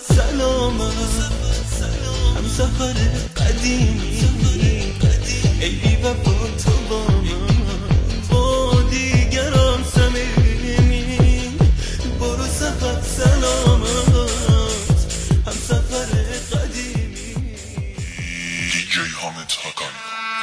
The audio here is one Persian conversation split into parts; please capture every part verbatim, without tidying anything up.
سلامت هم سفر قدیمی ای بی وفا تو با من با دیگران صمیمی برو سفر سلامت هم سفر قدیمی. دی جی حامد حقانی.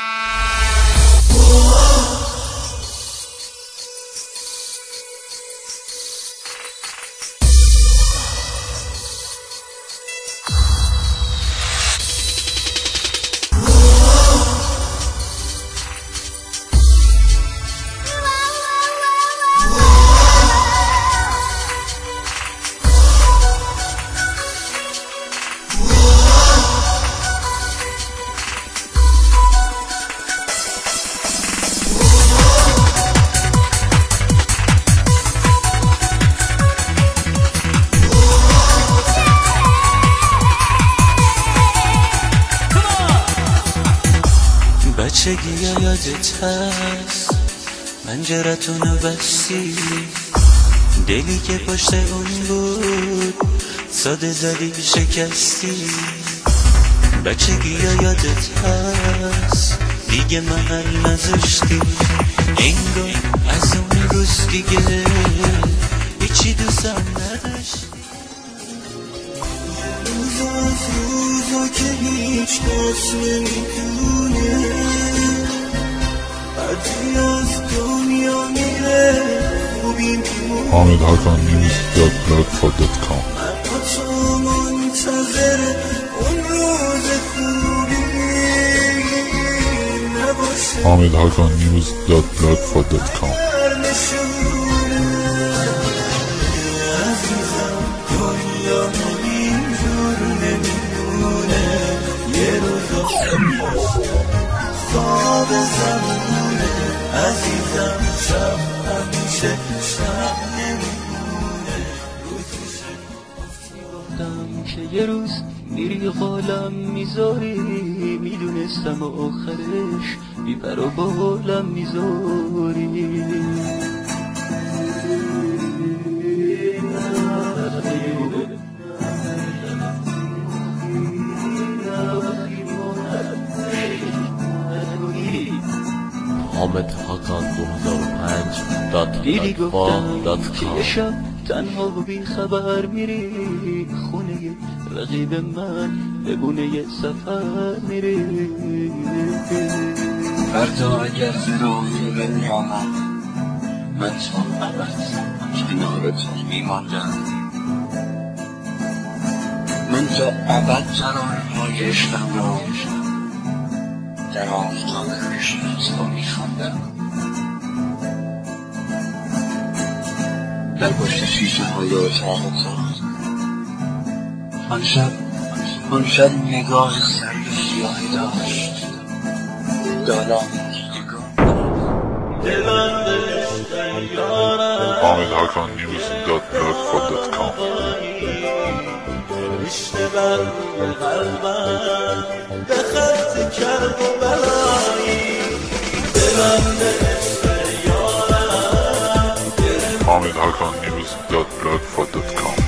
بچگی یادت هست پنجرتونو بستی دلی که پشت اون بود ساده زدی شکستی. بچگی یادت هست دیگه محل نذاشتی انگار از اون روز دیگه هیچی دوستم نداشتی. روزا از روزا که هیچ کس نمیدونه بعدی از دنیا میره خوبی میمونه. حامد حقانی نیوز دات بلاگفا دات کام. من تو منتظر اون روز خوبی نباشه. حامد حقانی نیوز دات بلاگفا دات کام. عزیزم دنیا اینجور نمیمونه یه روزا خواب زمونه عزیزم شب همیشه شب نمیمونه روزشه. گفتم که یه روز میری قولم میذاری میدونستم آخرش بی پر و بالم میذاری. حامد حقان دو هزار و پنج دات دیدی گفتم دات که یه شب تنها و بی خبر میری خونه رقیب من به بونه سفر میری. فردا اگر فرای بنیامد من تا ابد کنار تو میماندم. من تا ابد ترانه‌های عشقم را در آفتاب عشق تو میخواندم. در پشت شیشه های اتاق تو آن شب آن شب نگاه سرد سیاهی داشت دارم حامد حقانی نیوز دات بلاگفا دات کام. رشته بر قلبم به خط کرب و بلایی دلم به عشق یارم. حامد حقانی نیوز دات بلاگفا دات کام.